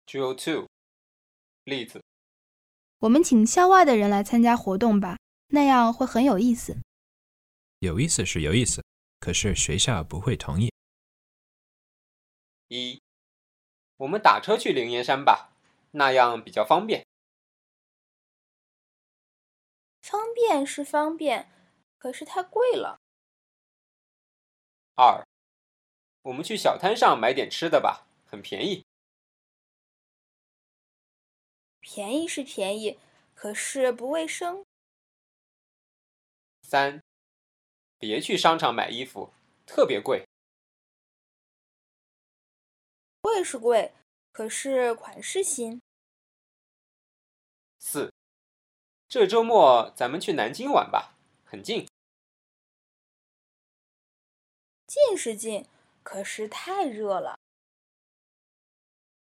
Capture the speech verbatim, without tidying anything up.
Drill two 例子： 我们请校外的人来参加活动吧，那样会很有意思。 有意思是有意思，可是学校不会同意。 一，我们打车去灵岩山吧，那样比较方便。 方便是方便，可是太贵了。 二，我们去小摊上买点吃的吧，很便宜。 便宜是便宜，可是不卫生。 三，别去商场买衣服，特别贵。 贵是贵，可是款式新。 四，这周末咱们去南京玩吧，很近。 近是近，可是太热了。